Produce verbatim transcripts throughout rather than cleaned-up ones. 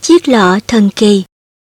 Chiếc lọ thần kỳ.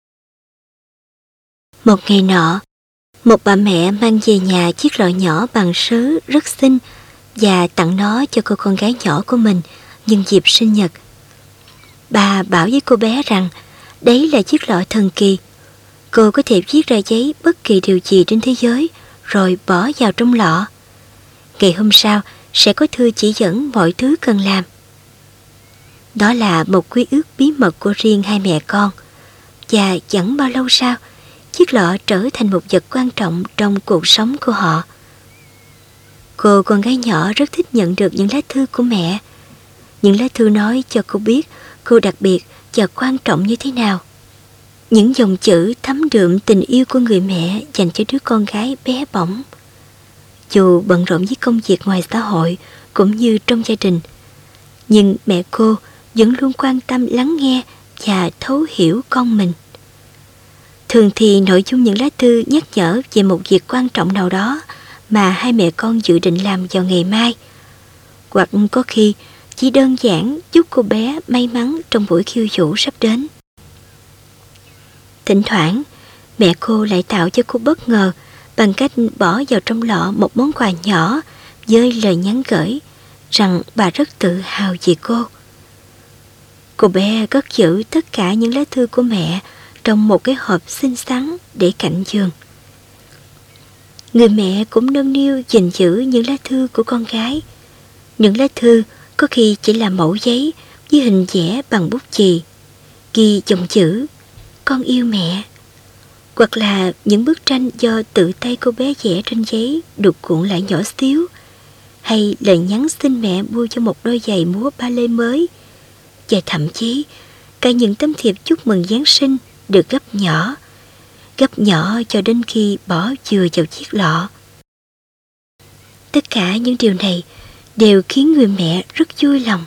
Một ngày nọ, một bà mẹ mang về nhà chiếc lọ nhỏ bằng sứ rất xinh và tặng nó cho cô con gái nhỏ của mình nhân dịp sinh nhật. Bà bảo với cô bé rằng đấy là chiếc lọ thần kỳ. Cô có thể viết ra giấy bất kỳ điều gì trên thế giới rồi bỏ vào trong lọ. Ngày hôm sau sẽ có thư chỉ dẫn mọi thứ cần làm. Đó là một quy ước bí mật của riêng hai mẹ con. Và chẳng bao lâu sau, chiếc lọ trở thành một vật quan trọng trong cuộc sống của họ. Cô con gái nhỏ rất thích nhận được những lá thư của mẹ. Những lá thư nói cho cô biết cô đặc biệt và quan trọng như thế nào. Những dòng chữ thấm đượm tình yêu của người mẹ dành cho đứa con gái bé bỏng. Dù bận rộn với công việc ngoài xã hội cũng như trong gia đình, nhưng mẹ cô vẫn luôn quan tâm lắng nghe và thấu hiểu con mình. Thường thì nội dung những lá thư nhắc nhở về một việc quan trọng nào đó mà hai mẹ con dự định làm vào ngày mai. Hoặc có khi chỉ đơn giản chúc cô bé may mắn trong buổi khiêu vũ sắp đến. Thỉnh thoảng, mẹ cô lại tạo cho cô bất ngờ bằng cách bỏ vào trong lọ một món quà nhỏ với lời nhắn gửi rằng bà rất tự hào về cô. Cô bé cất giữ tất cả những lá thư của mẹ trong một cái hộp xinh xắn để cạnh giường. Người mẹ cũng nâng niu gìn giữ những lá thư của con gái. Những lá thư có khi chỉ là mẩu giấy với hình vẽ bằng bút chì, ghi dòng chữ "Con yêu mẹ", hoặc là những bức tranh do tự tay cô bé vẽ trên giấy được cuộn lại nhỏ xíu, hay lời nhắn xin mẹ mua cho một đôi giày múa ba lê mới, và thậm chí cả những tấm thiệp chúc mừng Giáng sinh được gấp nhỏ, gấp nhỏ cho đến khi bỏ vừa vào chiếc lọ. Tất cả những điều này đều khiến người mẹ rất vui lòng.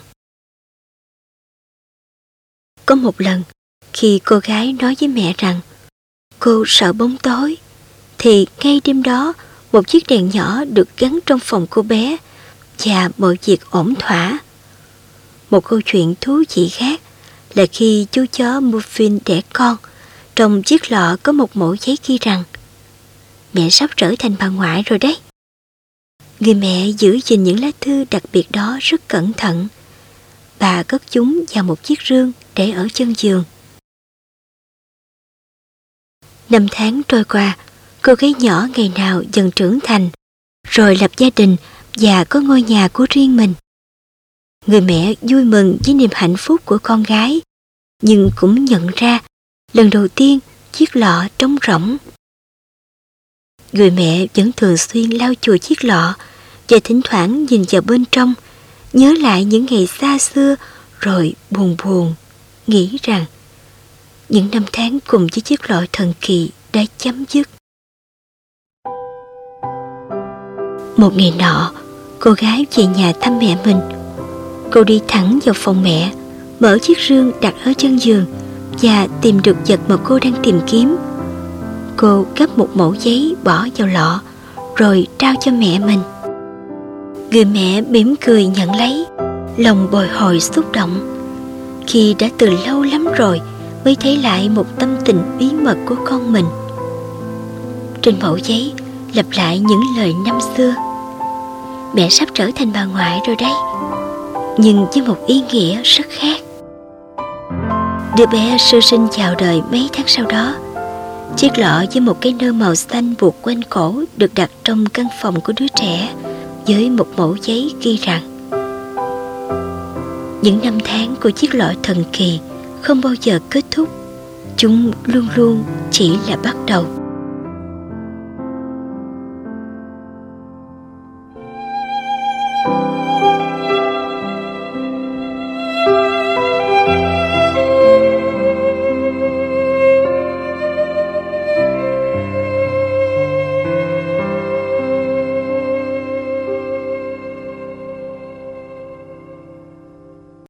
Có một lần, khi cô gái nói với mẹ rằng cô sợ bóng tối, thì ngay đêm đó một chiếc đèn nhỏ được gắn trong phòng cô bé và mọi việc ổn thỏa. Một câu chuyện thú vị khác là khi chú chó Muffin đẻ con, trong chiếc lọ có một mẩu giấy ghi rằng mẹ sắp trở thành bà ngoại rồi đấy. Người mẹ giữ gìn những lá thư đặc biệt đó rất cẩn thận. Bà cất chúng vào một chiếc rương để ở chân giường. Năm tháng trôi qua, cô gái nhỏ ngày nào dần trưởng thành, rồi lập gia đình và có ngôi nhà của riêng mình. Người mẹ vui mừng với niềm hạnh phúc của con gái, nhưng cũng nhận ra lần đầu tiên chiếc lọ trống rỗng. Người mẹ vẫn thường xuyên lau chùi chiếc lọ và thỉnh thoảng nhìn vào bên trong, nhớ lại những ngày xa xưa, rồi buồn buồn, nghĩ rằng những năm tháng cùng với chiếc lọ thần kỳ đã chấm dứt. Một ngày nọ, cô gái về nhà thăm mẹ mình. Cô đi thẳng vào phòng mẹ, mở chiếc rương đặt ở chân giường và tìm được vật mà cô đang tìm kiếm. Cô gấp một mẩu giấy bỏ vào lọ, rồi trao cho mẹ mình. Người mẹ mỉm cười nhận lấy, lòng bồi hồi xúc động, khi đã từ lâu lắm rồi mới thấy lại một tâm tình bí mật của con mình. Trên mẩu giấy lặp lại những lời năm xưa: mẹ sắp trở thành bà ngoại rồi đấy, nhưng với một ý nghĩa rất khác. Đứa bé sơ sinh chào đời mấy tháng sau đó. Chiếc lọ với một cái nơ màu xanh buộc quanh cổ được đặt trong căn phòng của đứa trẻ, với một mẩu giấy ghi rằng những năm tháng của chiếc lọ thần kỳ không bao giờ kết thúc, chúng luôn luôn chỉ là bắt đầu.